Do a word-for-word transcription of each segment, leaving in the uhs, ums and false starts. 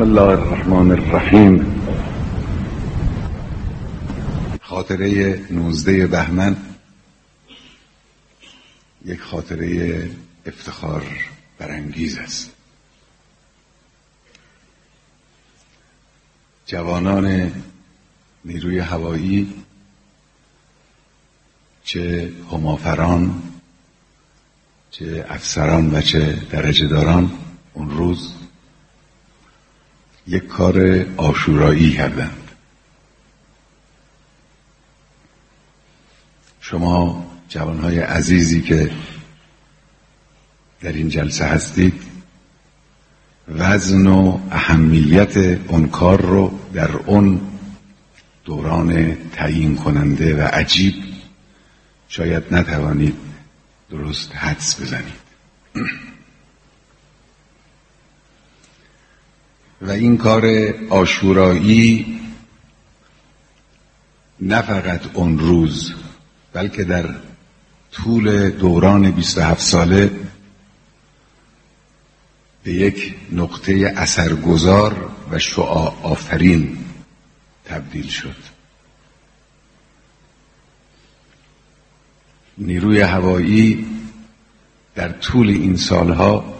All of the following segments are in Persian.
الله الرحمن الرحیم. خاطره نوزده بهمن یک خاطره افتخار برانگیز است. جوانان نیروی هوایی، چه همافران، چه افسران و چه درجه داران، اون روز یک کار عاشورایی کردند. شما جوانهای عزیزی که در این جلسه هستید وزن و اهمیت اون کار رو در اون دوران تعیین کننده و عجیب شاید نتوانید درست حدس بزنید. و این کار عاشورایی نه فقط اون روز بلکه در طول دوران بیست و هفت ساله به یک نقطه اثرگذار و شعاع آفرین تبدیل شد. نیروی هوایی در طول این سالها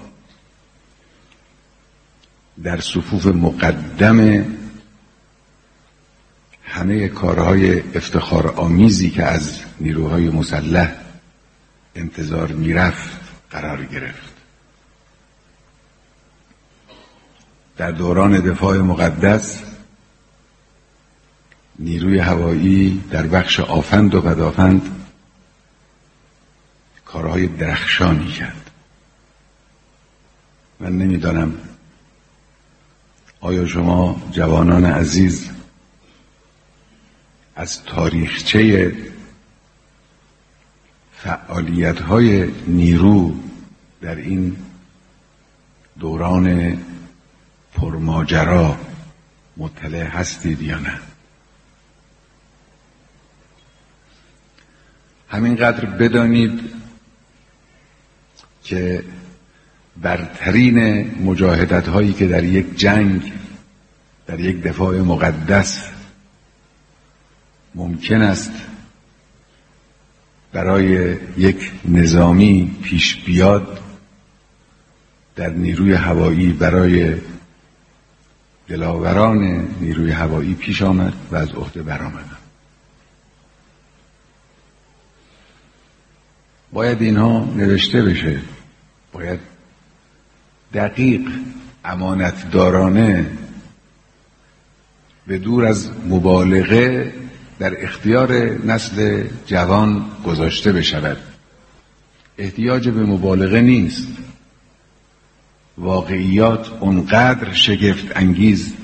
در صفوف مقدم همه کارهای افتخار آمیزی که از نیروهای مسلح انتظار میرفت قرار گرفت. در دوران دفاع مقدس نیروی هوایی در بخش آفند و پدافند کارهای درخشانی کرد. من نمیدانم آیا شما جوانان عزیز از تاریخچه فعالیت‌های نیرو در این دوران پرماجرا مطلع هستید یا نه؟ همینقدر بدانید که برترین مجاهدت هایی که در یک جنگ، در یک دفاع مقدس ممکن است برای یک نظامی پیش بیاد، در نیروی هوایی برای دلاوران نیروی هوایی پیش آمد و از عهده برآمدند. باید اینها نوشته بشه، باید دقیق، امانتدارانه، به دور از مبالغه در اختیار نسل جوان گذاشته بشود. احتیاج به مبالغه نیست. واقعیات اونقدر شگفت انگیز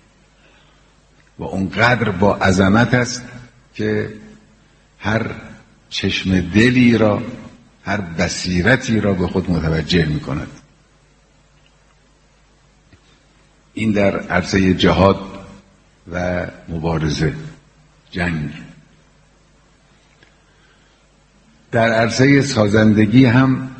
و اونقدر با عظمت است که هر چشم دلی را، هر بصیرتی را به خود متوجه می کند. این در عرصه جهاد و مبارزه، جنگ. در عرصه سازندگی هم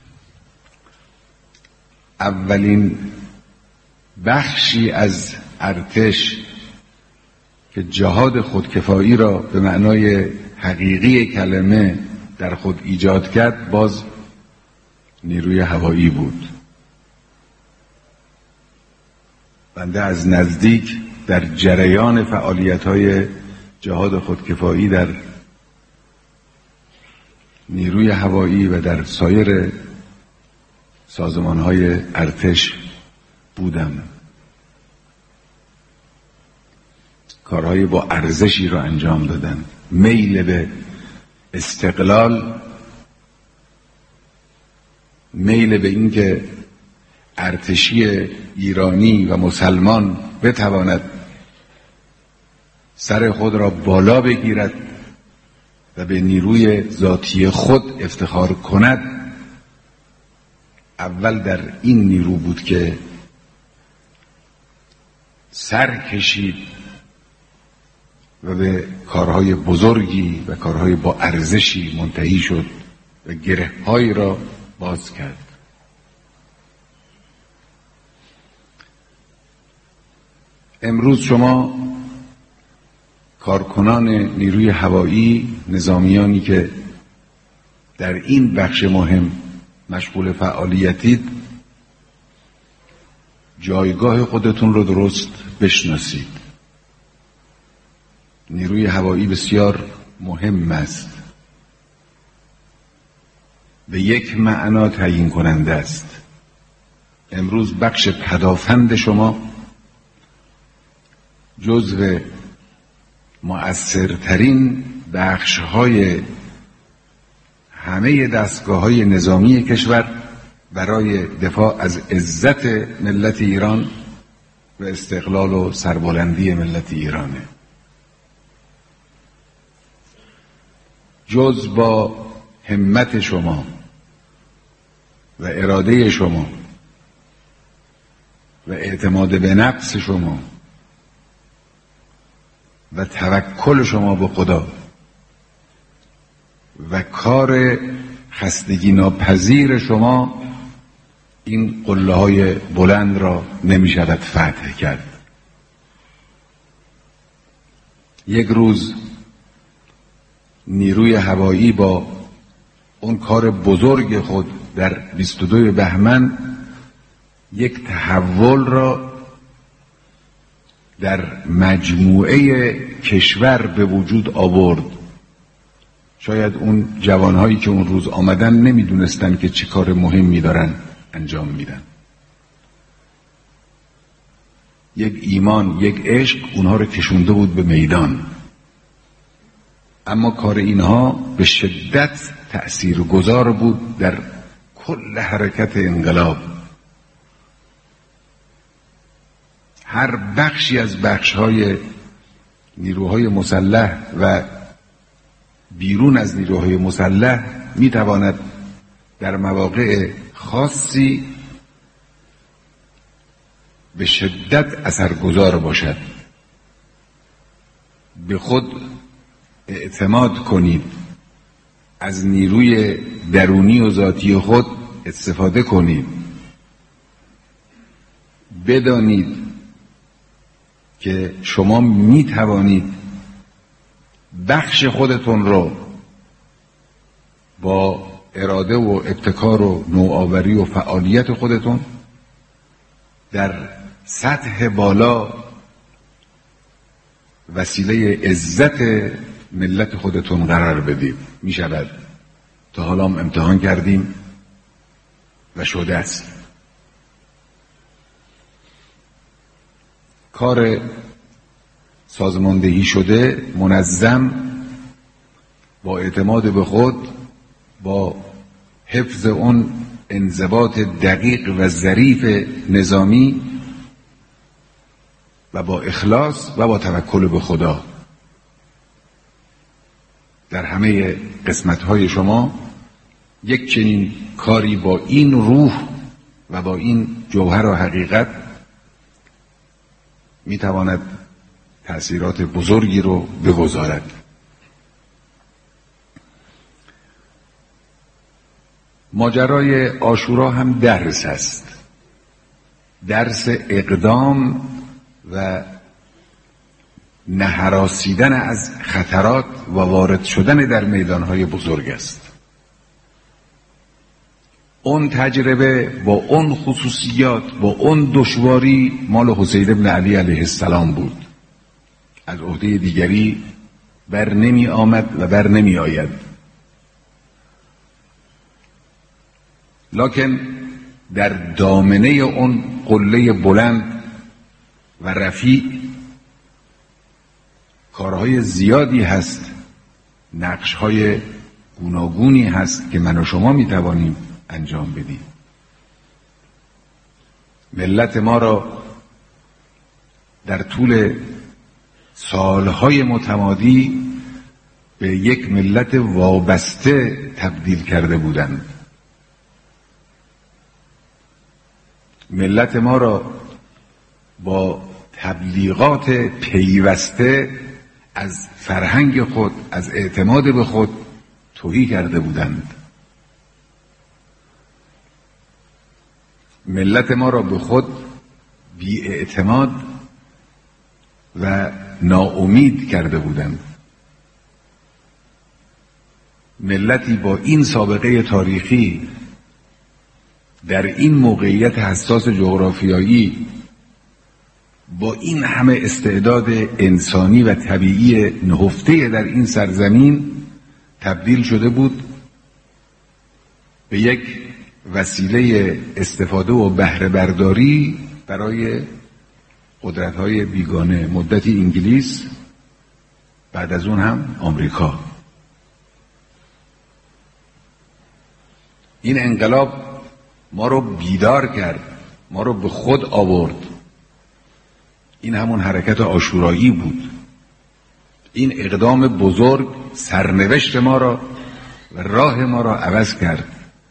اولین بخشی از ارتش که جهاد خودکفایی را به معنای حقیقی کلمه در خود ایجاد کرد باز نیروی هوایی بود. بنده از نزدیک در جریان فعالیت‌های جهاد خودکفایی در نیروی هوایی و در سایر سازمان‌های ارتش بودم. کارهای با ارزشی را انجام دادند. میل به استقلال، میل به اینکه ارتشی ایرانی و مسلمان بتواند سر خود را بالا بگیرد و به نیروی ذاتی خود افتخار کند، اول در این نیرو بود که سر کشید و به کارهای بزرگی و کارهای با ارزشی منتهی شد و گره‌هایی را باز کرد. امروز شما کارکنان نیروی هوایی، نظامیانی که در این بخش مهم مشغول فعالیتید، جایگاه خودتون رو درست بشناسید. نیروی هوایی بسیار مهم است، به یک معنا تعیین کننده است. امروز بخش پدافند شما جزو مؤثرترین بخش‌های همه دستگاه‌های نظامی کشور برای دفاع از عزت ملت ایران و استقلال و سربلندی ملت ایرانه. جز با همت شما و اراده شما و اعتماد به نفس شما و توکل شما به خدا و کار خستگی ناپذیر شما این قله های بلند را نمی شود فتح کرد. یک روز نیروی هوایی با اون کار بزرگ خود در بیست و دو بهمن یک تحول را در مجموعه کشور به وجود آورد. شاید اون جوانهایی که اون روز آمدن نمیدونستن که چه کار مهمی دارن انجام میدن. یک ایمان، یک عشق اونها رو کشونده بود به میدان، اما کار اینها به شدت تأثیرگذار بود در کل حرکت انقلاب. هر بخشی از بخش‌های نیروهای مسلح و بیرون از نیروهای مسلح میتواند در مواقع خاصی به شدت اثرگذار باشد. به خود اعتماد کنید، از نیروی درونی و ذاتی خود استفاده کنید. بدانید که شما می توانید بخش خودتون رو با اراده و ابتکار و نوآوری و فعالیت خودتون در سطح بالا وسیله عزت ملت خودتون قرار بدید. می شود. تا حالا هم امتحان کردیم و شده است. کار سازماندهی شده، منظم، با اعتماد به خود، با حفظ اون انضباط دقیق و ظریف نظامی و با اخلاص و با توکل به خدا در همه قسمت‌های شما یک چنین کاری با این روح و با این جوهر و حقیقت میتواند تأثیرات بزرگی رو بگذارد. ماجرای عاشورا هم درس است، درس اقدام و نهراسیدن از خطرات و وارد شدن در میدانهای بزرگ است. اون تجربه با اون خصوصیات، با اون دشواری مال حسین بن علی علیه السلام بود. از عهده دیگری بر نمی آمد و بر نمی آید. لکن در دامنه اون قله بلند و رفیع کارهای زیادی هست، نقشهای گوناگونی هست که من و شما میتوانیم انجام بدیم. ملت ما را در طول سالهای متمادی به یک ملت وابسته تبدیل کرده بودند. ملت ما را با تبلیغات پیوسته از فرهنگ خود، از اعتماد به خود تهی کرده بودند. ملت ما را به خود بی اعتماد و ناامید کرده بودند. ملتی با این سابقه تاریخی در این موقعیت حساس جغرافیایی با این همه استعداد انسانی و طبیعی نهفته در این سرزمین تبدیل شده بود به یک وسیله استفاده و بهره برداری برای قدرت‌های بیگانه، مدتی انگلیس، بعد از اون هم آمریکا. این انقلاب ما رو بیدار کرد، ما رو به خود آورد. این همون حرکت عاشورایی بود. این اقدام بزرگ سرنوشت ما را و راه ما را عوض کرد.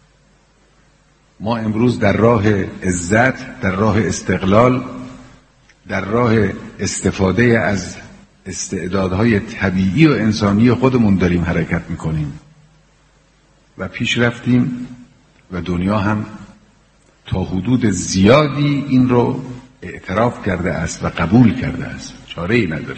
ما امروز در راه عزت، در راه استقلال، در راه استفاده از استعدادهای طبیعی و انسانی خودمون داریم حرکت میکنیم و پیش رفتیم و دنیا هم تا حدود زیادی این رو اعتراف کرده است و قبول کرده است. چاره ای نداره.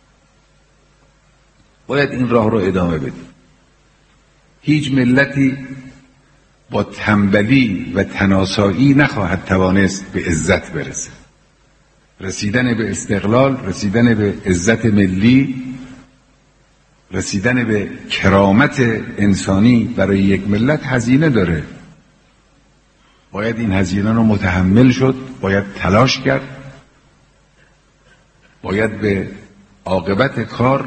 باید این راه رو ادامه بدیم. هیچ ملتی با تنبلی و تناسایی نخواهد توانست به عزت برسه. رسیدن به استقلال، رسیدن به عزت ملی، رسیدن به کرامت انسانی برای یک ملت هزینه داره. باید این هزینه رو متحمل شد، باید تلاش کرد، باید به عاقبت کار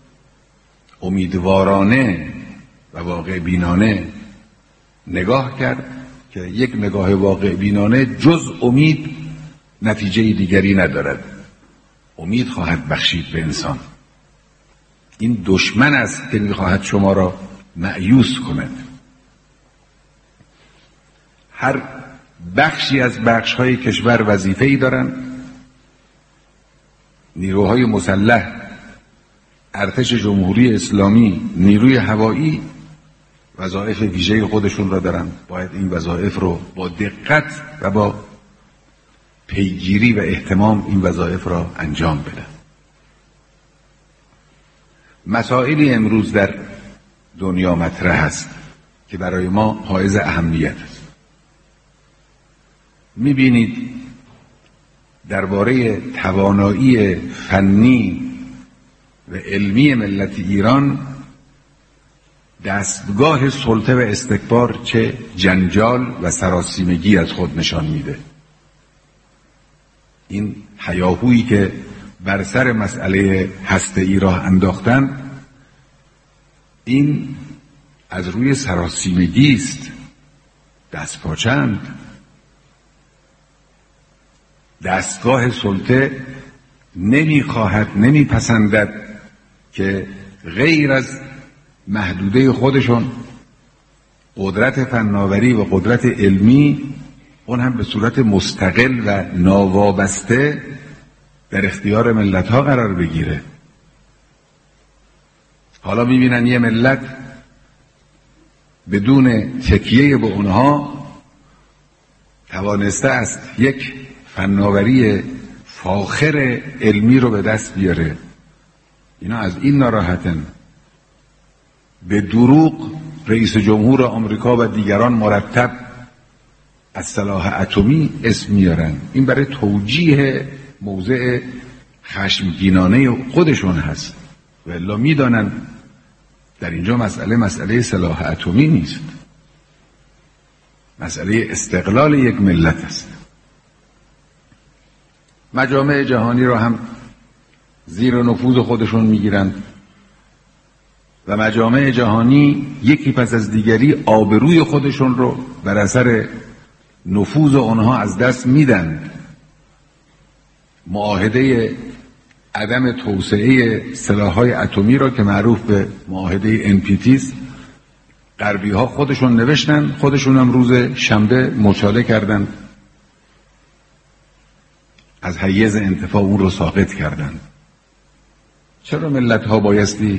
امیدوارانه و واقع بینانه نگاه کرد که یک نگاه واقع بینانه جز امید نتیجه دیگری ندارد. امید خواهد بخشید به انسان. این دشمن است که میخواهد شما را مأیوس کند. هر بخشی از بخش‌های کشور وظیفه‌ای دارند. نیروهای مسلح، ارتش جمهوری اسلامی، نیروی هوایی وظایف ویژه خودشون را دارند. باید این وظایف رو با دقت و با پیگیری و اهتمام این وظایف را انجام بدن. مسائلی امروز در دنیا مطرح است که برای ما حائز اهمیت است. می‌بینید درباره توانایی فنی و علمی ملت ایران دستگاه سلطه و استکبار چه جنجال و سراسیمگی از خود نشان میده. این هیاهویی که بر سر مسئله هسته‌ای راه انداختن، این از روی سراسیمگی است. دست پاچند. دستگاه سلطه نمیخواهد، نمیپسندد که غیر از محدوده خودشون قدرت فناوری و قدرت علمی، اون هم به صورت مستقل و ناوابسته، در اختیار ملت ها قرار بگیره. حالا میبینن یه ملت بدون تکیه به اونها توانسته است یک فناوری فاخر علمی رو به دست بیاره. اینا از این ناراحتن. به دروغ رئیس جمهور آمریکا و دیگران مرتب از سلاح اتمی اسم میارن. این برای توجیه موضع خشمگینانه خودشون هست. و الا میدانن در اینجا مسئله مسئله سلاح اتمی نیست، مسئله استقلال یک ملت است. مجامع جهانی را هم زیر نفوذ خودشون میگیرن و مجامع جهانی یکی پس از دیگری آبروی خودشون رو بر اثر نفوذ آنها از دست میدن. معاهده عدم توسعه سلاح‌های اتمی را که معروف به معاهده ان پی تی است، غربی ها خودشون نوشتن، خودشون هم روز شنبه مچاله کردن، از حیز انتفاع اون رو ساقط کردن. چرا ملت ها بایستی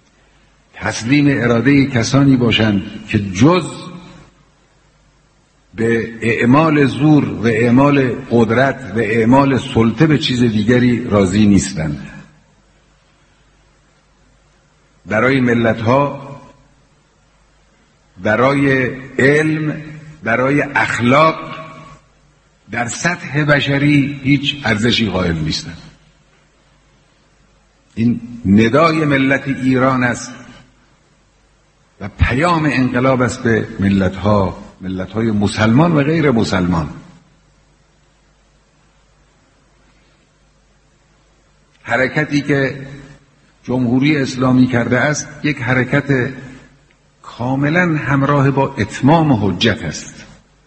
تسلیم اراده کسانی باشند که جز به اعمال زور و اعمال قدرت و اعمال سلطه به چیز دیگری راضی نیستند. برای ملت‌ها، برای علم، برای اخلاق در سطح بشری هیچ ارزشی قائل نیستند. این ندای ملت ایران است و پیام انقلاب است به ملت‌ها، ملت‌های مسلمان و غیر مسلمان. حرکتی که جمهوری اسلامی کرده است یک حرکت کاملا همراه با اتمام حجت است.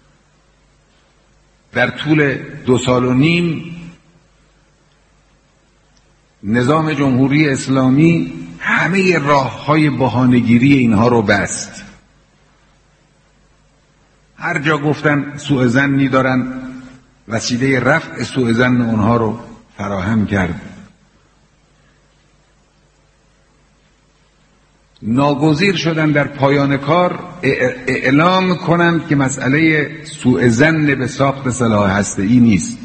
در طول دو سال و نیم نظام جمهوری اسلامی همه راه‌های بهانه‌گیری اینها رو بست. هر جا گفتن سوء ظنی دارن وسیله رفع سوء ظن اونها رو فراهم کرد. ناگزیر شدن در پایان کار اعلام کنند که مسئله سوء ظن به ساخت سلاح هسته‌ای نیست،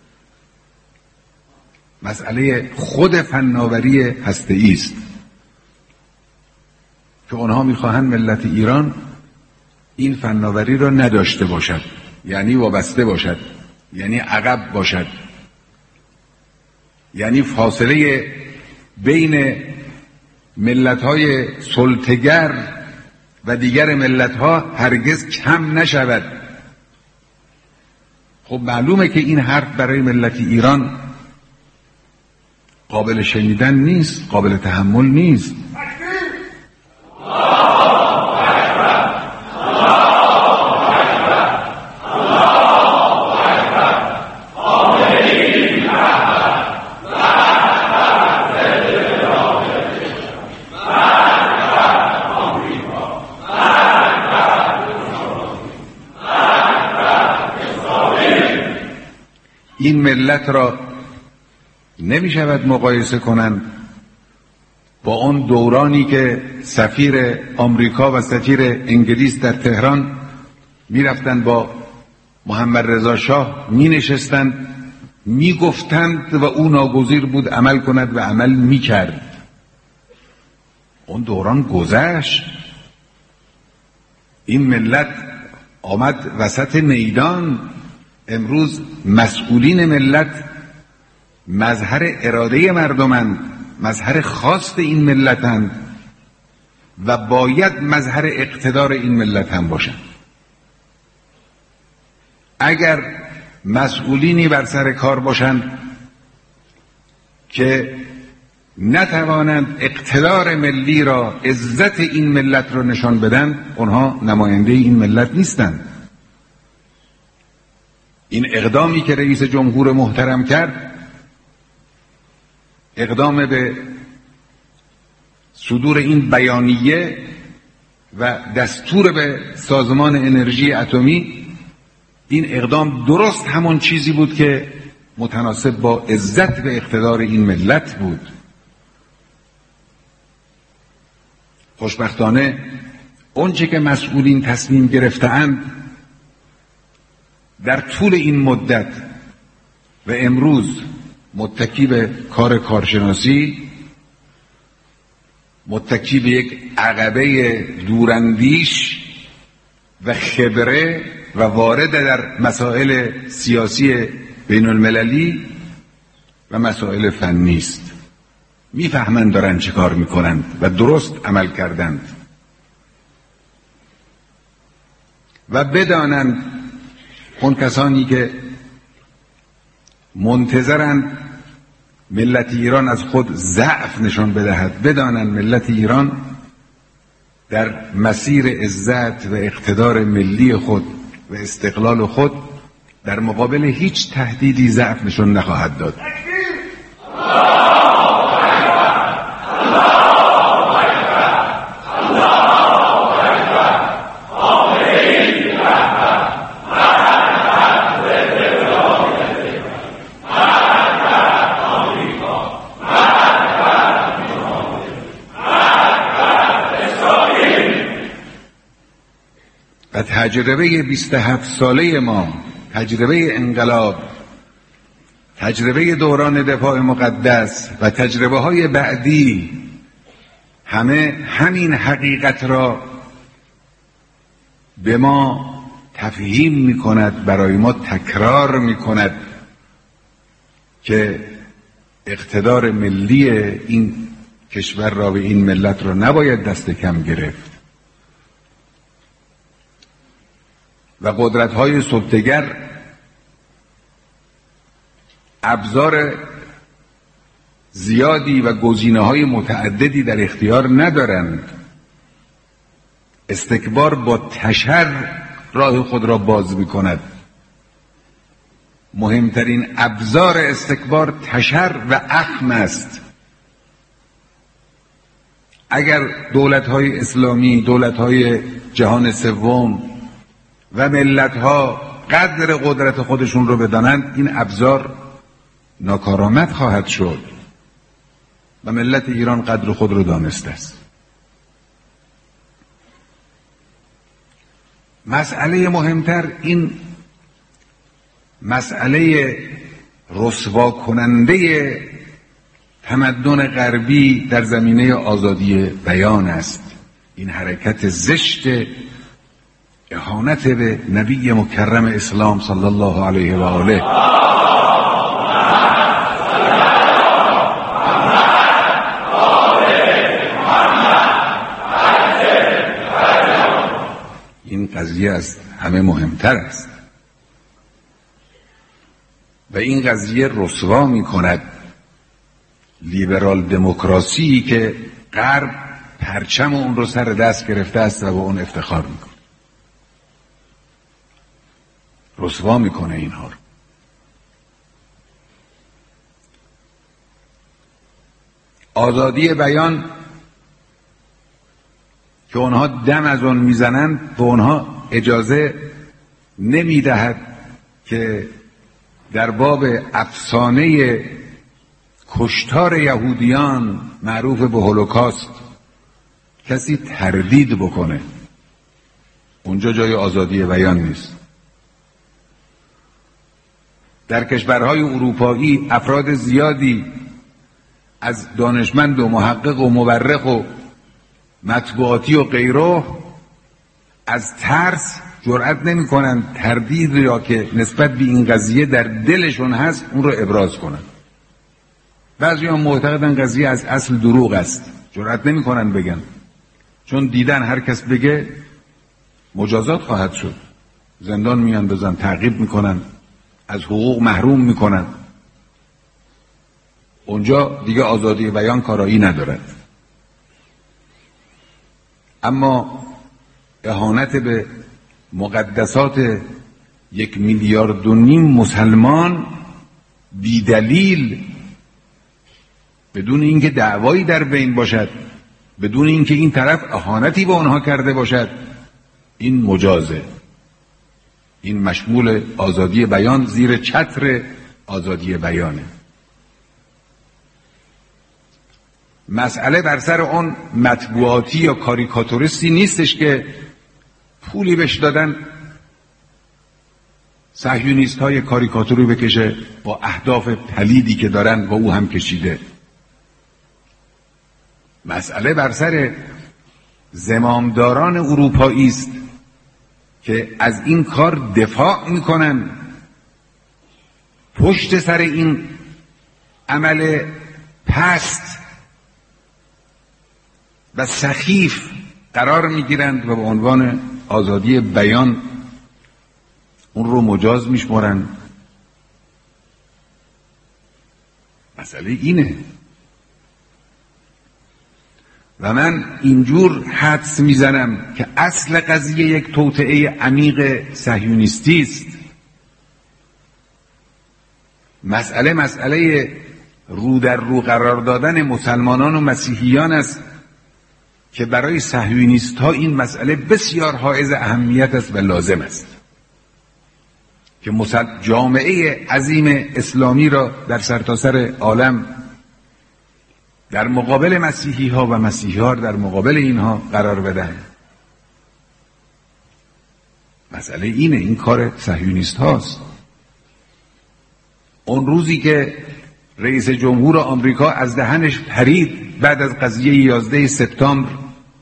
مسئله خود فناوری هسته‌ای است که اونها میخواهند ملت ایران این فناوری را نداشته باشد، یعنی وابسته باشد، یعنی عقب باشد، یعنی فاصله بین ملت‌های سلطه‌گر و دیگر ملت‌ها هرگز کم نشود. خب معلومه که این حرف برای ملت ایران قابل شنیدن نیست، قابل تحمل نیست. این ملت را نمی شود مقایسه کنند با اون دورانی که سفیر آمریکا و سفیر انگلیس در تهران می رفتند با محمد رضا شاه می نشستند می گفتند و او ناگزیر بود عمل کند و عمل می کرد. اون دوران گذشت. این ملت آمد وسط میدان. امروز مسئولین ملت مظهر اراده مردمند، مظهر خواست این ملتند و باید مظهر اقتدار این ملت هم باشند. اگر مسئولینی بر سر کار باشند که نتوانند اقتدار ملی را، عزت این ملت را نشان بدن، اونها نماینده این ملت نیستند. این اقدامی که رئیس جمهور محترم کرد، اقدام به صدور این بیانیه و دستور به سازمان انرژی اتمی، این اقدام درست همون چیزی بود که متناسب با عزت و اقتدار این ملت بود. خوشبختانه اونچه که مسئولین تصمیم گرفته‌اند در طول این مدت و امروز متکی به کار کارشناسی، متکی به یک عقبه دوراندیش و خبره و وارد در مسائل سیاسی بین المللی و مسائل فنی است. میفهمند دارن چه کار میکنند و درست عمل کردند و بدانند اون کسانی که منتظرند ملت ایران از خود ضعف نشان بدهد، بدانند ملت ایران در مسیر عزت و اقتدار ملی خود و استقلال خود در مقابل هیچ تهدیدی ضعف نشان نخواهد داد. و تجربه بیست و هفت ساله ما، تجربه انقلاب، تجربه دوران دفاع مقدس و تجربه های بعدی، همه همین حقیقت را به ما تفهیم می کند، برای ما تکرار می کند که اقتدار ملی این کشور را و این ملت را نباید دست کم گرفت و قدرت‌های سلطه‌گر ابزار زیادی و گزینه‌های متعددی در اختیار ندارند. استکبار با تشر راه خود را باز می‌کند. مهمترین ابزار استکبار تشر و اخم است. اگر دولت‌های اسلامی، دولت‌های جهان سوم و ملت‌ها قدر قدرت خودشون رو بدانند، این ابزار ناکارآمد خواهد شد و ملت ایران قدر خود رو دانسته است. مسئله مهمتر این مسئله رسوا کننده تمدن غربی در زمینه آزادی بیان است. این حرکت زشت اهانت به نبی مکرم اسلام صلی الله علیه و آله این قضیه از همه مهمتر است و این قضیه رسوا می کند لیبرال دموکراسی که غرب پرچم اون رو سر دست گرفته است و با اون افتخار میکنه. رسوا میکنه اینها رو. آزادی بیان که اونها دم از اون میزنند به اونها اجازه نمیدهد که در باب افسانه کشتار یهودیان معروف به هولوکاست کسی تردید بکنه. اونجا جای آزادی بیان نیست. در کشورهای اروپایی افراد زیادی از دانشمند و محقق و مورخ و مطبوعاتی و غیره از ترس جرأت نمی کنند تردید یا که نسبت به این قضیه در دلشون هست اون رو ابراز کنند. بعضی هم معتقدن قضیه از اصل دروغ است، جرأت نمی کنن بگن، چون دیدن هر کس بگه مجازات خواهد شد، زندان میاندازن، تعقیب میکنن، از حقوق محروم میکنن. اونجا دیگه آزادی بیان کارایی ندارد. اما اهانت به مقدسات یک میلیارد و نیم مسلمان بی دلیل، بدون اینکه دعوایی در بین باشد، بدون اینکه این طرف اهانتی به آنها کرده باشد، این مجازه. این مشمول آزادی بیان، زیر چتر آزادی بیانه. مسئله بر سر اون مطبوعاتی یا کاریکاتوریستی نیستش که پولی بهش دادن صهیونیست های کاریکاتوری بکشه با اهداف پلیدی که دارن و او هم کشیده. مسئله بر سر زمامداران اروپایی است که از این کار دفاع میکنن، پشت سر این عمل پست و سخیف قرار میگیرند و به عنوان آزادی بیان اون رو مجاز میشمارن. مسئله اینه و من اینجور حدس میزنم که اصل قضیه یک توطئه عمیق صهیونیستی است. مسئله مسئله رو در رو قرار دادن مسلمانان و مسیحیان است که برای صهیونیست ها این مسئله بسیار حائز اهمیت است و لازم است که جامعه عظیم اسلامی را در سرتاسر عالم در مقابل مسیحی ها و مسیحی ها در مقابل اینها قرار بدن. مسئله اینه، این کار صهیونیست هاست. اون روزی که رئیس جمهور آمریکا از دهنش پرید بعد از قضیه یازده سپتامبر،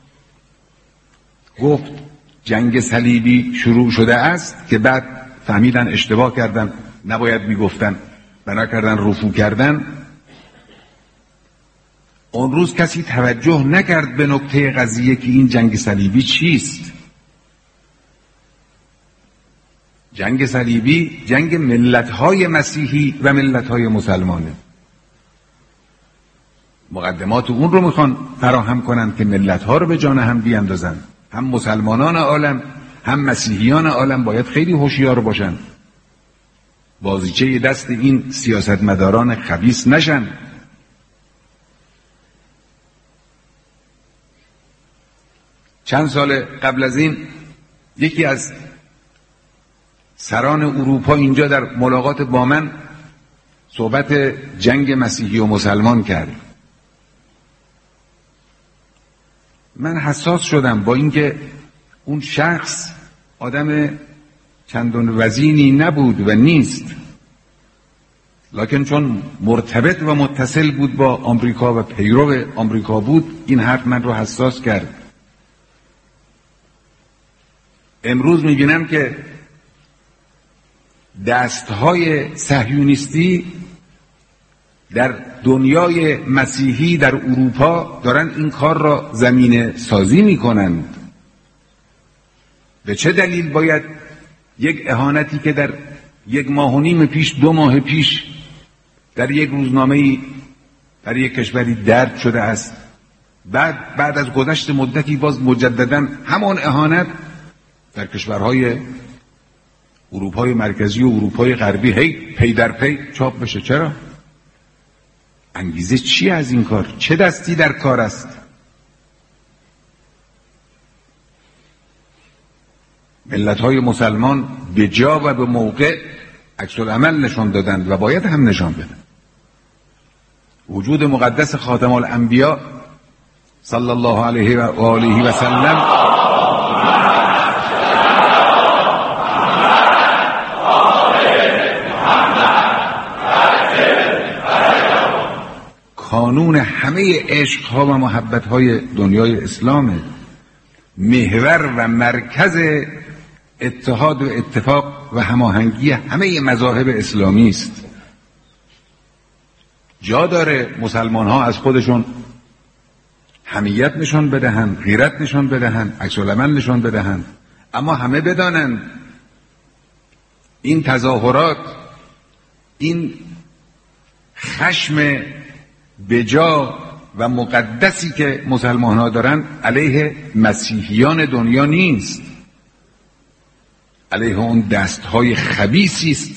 گفت جنگ صلیبی شروع شده است، که بعد فهمیدن اشتباه کردن، نباید میگفتن، بنا کردن رفو کردن. اون روز کسی توجه نکرد به نکته قضیه که این جنگ صلیبی چیست. جنگ صلیبی جنگ ملت‌های مسیحی و ملت‌های مسلمانه. مقدمات اون رو میخوان فراهم کنن که ملت‌ها رو به جان هم بیاندازن. هم مسلمانان عالم هم مسیحیان عالم باید خیلی هوشیار باشن، بازیچه دست این سیاستمداران خبیث نشن. چند سال قبل از این یکی از سران اروپا اینجا در ملاقات با من صحبت جنگ مسیحی و مسلمان کرد. من حساس شدم، با اینکه اون شخص آدم چندان وزینی نبود و نیست، لکن چون مرتبط و متصل بود با آمریکا و پیرو آمریکا بود، این حرف من رو حساس کرد. امروز میبینم که دستهای صهیونیستی در دنیای مسیحی در اروپا دارن این کار را زمینه سازی میکنند. به چه دلیل باید یک اهانتی که در یک ماه و نیم پیش، دو ماه پیش در یک روزنامه‌ای در یک کشوری درد شده است، بعد بعد از گذشت مدتی باز مجددا همان اهانت در کشورهای اروپای مرکزی و اروپای غربی هی پی در پی چاپ بشه؟ چرا؟ انگیزه چی از این کار؟ چه دستی در کار است؟ ملت‌های مسلمان به جا و به موقع عکس العمل نشان دادند و باید هم نشان بدن. وجود مقدس خاتم الانبیا صلی الله علیه و آله و سلم کانون همه عشق‌ها و محبت‌های دنیای اسلامه، محور و مرکز اتحاد و اتفاق و هماهنگی همه مذاهب اسلامی است. جا داره مسلمان‌ها از خودشون حمیت نشان بدهند، غیرت نشان بدهند، عکس‌العمل نشان بدهند، اما همه بدانند این تظاهرات، این خشم بجا و مقدسی که مسلمان‌ها دارن علیه مسیحیان دنیا نیست، علیه اون دستهای خبیثی است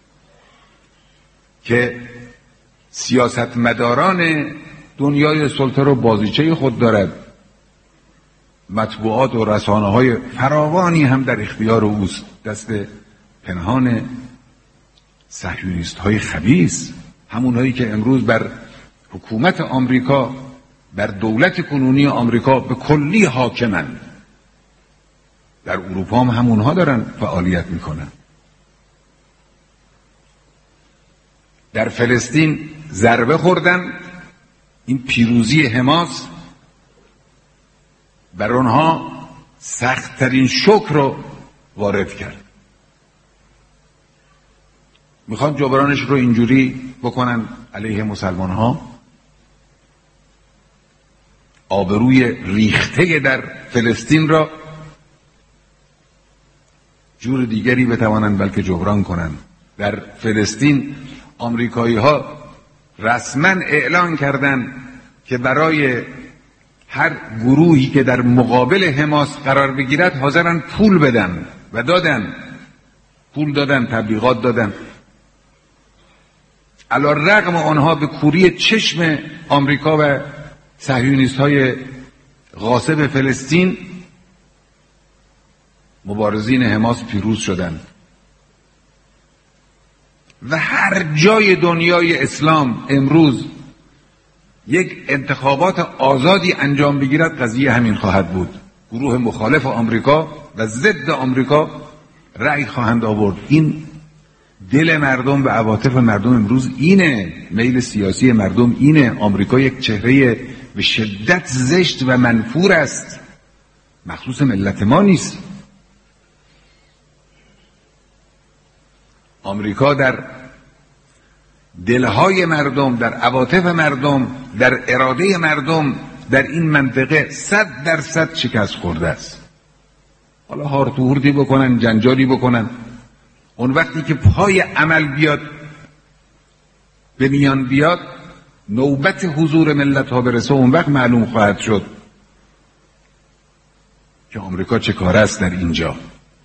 که سیاستمداران دنیای سلطه رو بازیچه خود دارد. مطبوعات و رسانه‌های فراوانی هم در اختیار اوست، دست پنهان صهیونیست‌های خبیث، همونهایی که امروز بر حکومت آمریکا، بر دولت کنونی آمریکا به کلی حاکمند. در اروپا هم همونها دارن فعالیت میکنن. در فلسطین ضربه خوردن، این پیروزی حماس بر آنها سخت‌ترین شوک رو وارد کرد. میخوان جبرانش رو اینجوری بکنن علیه مسلمان ها. آبروی ریخته در فلسطین را جور دیگری بتوانند بلکه جبران کنند. در فلسطین آمریکایی ها رسما اعلان کردند که برای هر گروهی که در مقابل حماس قرار بگیرد حاضرن پول بدن و دادن، پول دادن، تبلیغات دادن. علی رغم آنها به کوری چشم آمریکا و صهیونیست های غاصب فلسطین، مبارزین حماس پیروز شدند و هر جای دنیای اسلام امروز یک انتخابات آزادی انجام بگیرد قضیه همین خواهد بود. گروه مخالف آمریکا و ضد آمریکا رأی خواهند آورد. این دل مردم و عواطف مردم امروز اینه، میل سیاسی مردم اینه. آمریکا یک چهره به شدت زشت و منفور است، مخصوص ملت ما نیست. آمریکا در دلهای مردم، در عواطف مردم، در اراده مردم در این منطقه صد درصد شکست خورده است. حالا هارتوهوردی بکنن، جنجالی بکنن، اون وقتی که پای عمل بیاد به میان بیاد، نوبت حضور ملت ها برسه، اون وقت معلوم خواهد شد که آمریکا چه کار است در اینجا.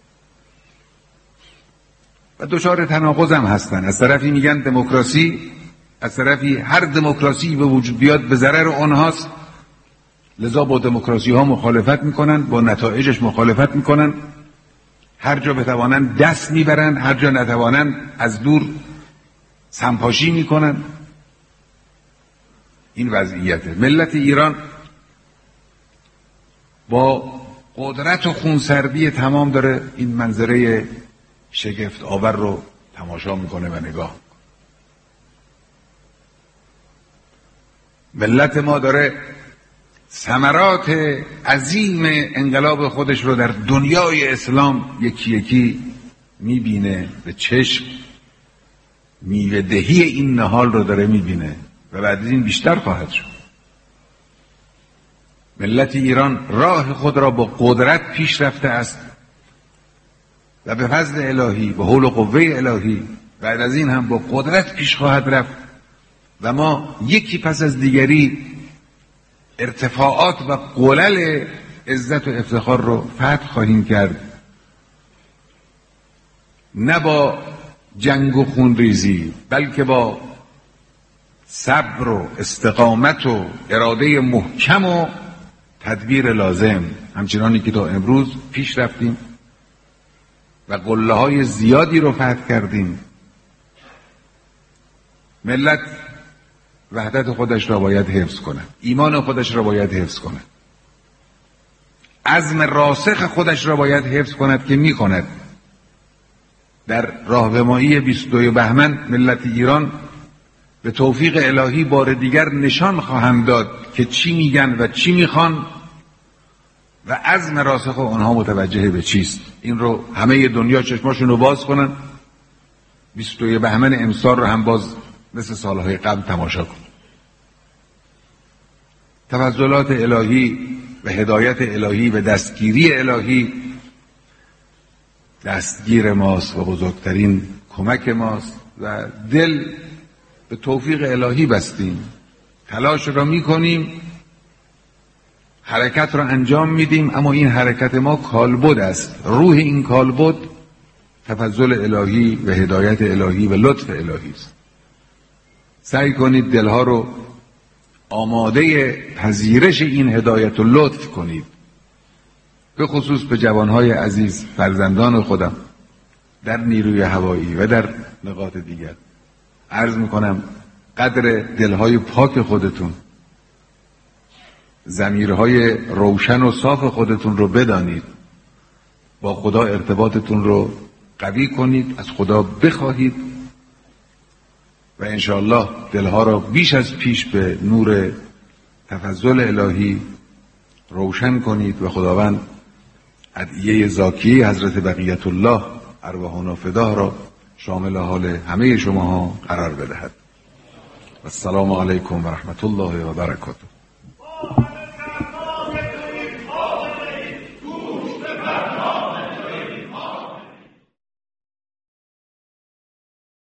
و دچار تناقض هم هستن. از طرفی میگن دموکراسی، از طرفی هر دموکراسی به وجود بیاد به ضرر اونهاست، لذا با دموکراسی ها مخالفت میکنن، با نتایجش مخالفت میکنن، هر جا بتوانن دست میبرن، هر جا نتوانن از دور سمپاشی میکنن. این وضعیته. ملت ایران با قدرت و خونسردی تمام داره این منظره شگفت آور رو تماشا میکنه و نگاه. ملت ما داره ثمرات عظیم انقلاب خودش رو در دنیای اسلام یکی یکی میبینه، به چشم میوه دهی این نهال رو داره میبینه و بعد از این بیشتر خواهد شد. ملت ایران راه خود را با قدرت پیش رفته است و به فضل الهی، به حول و قوه الهی بعد از این هم با قدرت پیش خواهد رفت و ما یکی پس از دیگری ارتفاعات و قلل عزت و افتخار رو فتح خواهیم کرد، نه با جنگ و خونریزی بلکه با صبر و استقامت و اراده محکم و تدبیر لازم، همچنانی که تا امروز پیش رفتیم و قله های زیادی رو فتح کردیم. ملت وحدت خودش را باید حفظ کنه، ایمان خودش را باید حفظ کنه، عزم راسخ خودش را باید حفظ کند که می کند. در راهپیمایی بیست و دو بهمن ملت ایران به توفیق الهی بار دیگر نشان خواهند داد که چی میگن و چی میخوان و عزم راسخ اونها متوجه به چیست. این رو همه دنیا چشماشون رو باز کنن، بیست و دو بهمن امسال رو هم باز مثل سالهای قبل تماشا کن. تفضلات الهی و هدایت الهی و دستگیری الهی دستگیر ماست و بزرگترین کمک ماست و دل به توفیق الهی بستیم، تلاش را میکنیم، حرکت را انجام میدیم، اما این حرکت ما کالبد است. روح این کالبد تفضل الهی و هدایت الهی و لطف الهی است. سعی کنید دلها رو آماده پذیرش این هدایت و لطف کنید، به خصوص به جوانهای عزیز فرزندان خودم در نیروی هوایی و در نقاط دیگر. عرض میکنم قدر دلهای پاک خودتون، ضمیرهای روشن و صاف خودتون رو بدانید، با خدا ارتباطتون رو قوی کنید، از خدا بخواهید و انشاءالله دلها را بیش از پیش به نور تفضل الهی روشن کنید و خداوند ادعیه زاکیه حضرت بقیت الله ارواحنا فداه را شامل حال همه شما ها قرار بدهد. و السلام علیکم و رحمت الله و برکاته.